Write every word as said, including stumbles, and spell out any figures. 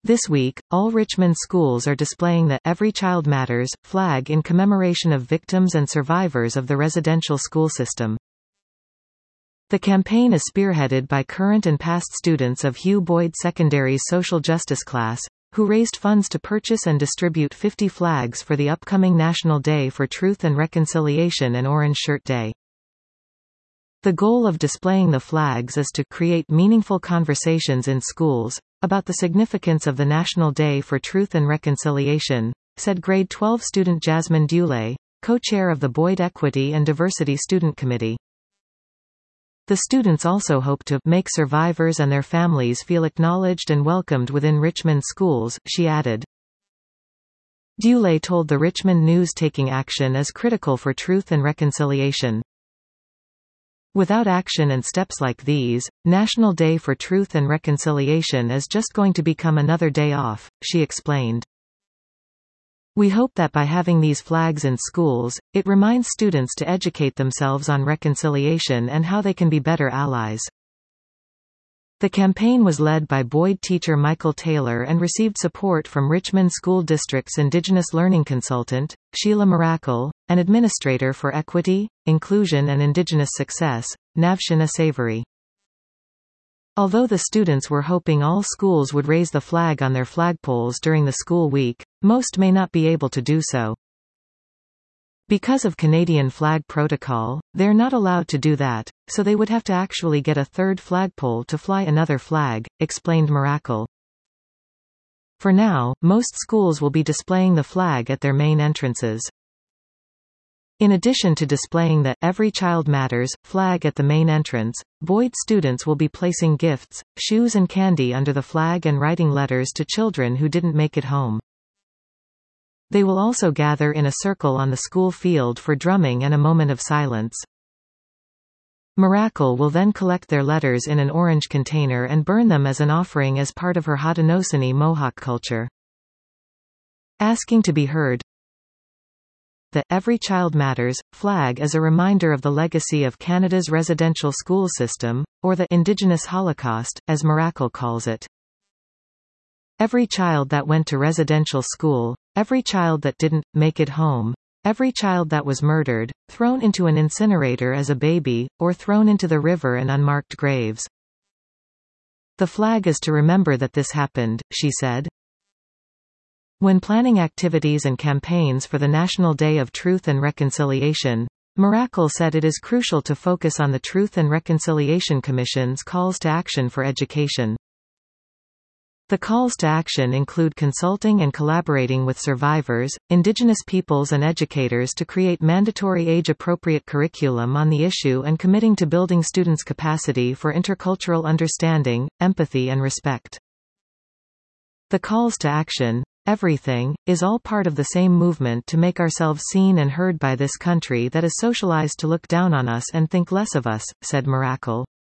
This week, all Richmond schools are displaying the Every Child Matters flag in commemoration of victims and survivors of the residential school system. The campaign is spearheaded by current and past students of Hugh Boyd Secondary's social justice class, who raised funds to purchase and distribute fifty flags for the upcoming National Day for Truth and Reconciliation and Orange Shirt Day. The goal of displaying the flags is to create meaningful conversations in schools about the significance of the National Day for Truth and Reconciliation, said grade twelve student Jasmine Dulé, co-chair of the Boyd Equity and Diversity Student Committee. The students also hope to make survivors and their families feel acknowledged and welcomed within Richmond schools, she added. Dulé told the Richmond News taking action is critical for truth and reconciliation. Without action and steps like these, National Day for Truth and Reconciliation is just going to become another day off, she explained. We hope that by having these flags in schools, it reminds students to educate themselves on reconciliation and how they can be better allies. The campaign was led by Boyd teacher Michael Taylor and received support from Richmond School District's Indigenous Learning Consultant, Sheila Miracle, and Administrator for Equity, Inclusion and Indigenous Success, Navshina Savory. Although the students were hoping all schools would raise the flag on their flagpoles during the school week, most may not be able to do so. Because of Canadian flag protocol, they're not allowed to do that, so they would have to actually get a third flagpole to fly another flag, explained Miracle. For now, most schools will be displaying the flag at their main entrances. In addition to displaying the Every Child Matters flag at the main entrance, Boyd students will be placing gifts, shoes and candy under the flag and writing letters to children who didn't make it home. They will also gather in a circle on the school field for drumming and a moment of silence. Miracle will then collect their letters in an orange container and burn them as an offering as part of her Haudenosaunee Mohawk culture. Asking to be heard. The Every Child Matters flag is a reminder of the legacy of Canada's residential school system, or the Indigenous Holocaust, as Miracle calls it. Every child that went to residential school, every child that didn't make it home, every child that was murdered, thrown into an incinerator as a baby, or thrown into the river in unmarked graves. The flag is to remember that this happened, she said. When planning activities and campaigns for the National Day of Truth and Reconciliation, Miracle said it is crucial to focus on the Truth and Reconciliation Commission's calls to action for education. The calls to action include consulting and collaborating with survivors, Indigenous peoples and educators to create mandatory age-appropriate curriculum on the issue and committing to building students' capacity for intercultural understanding, empathy and respect. The calls to action, everything, is all part of the same movement to make ourselves seen and heard by this country that is socialized to look down on us and think less of us, said Miracle.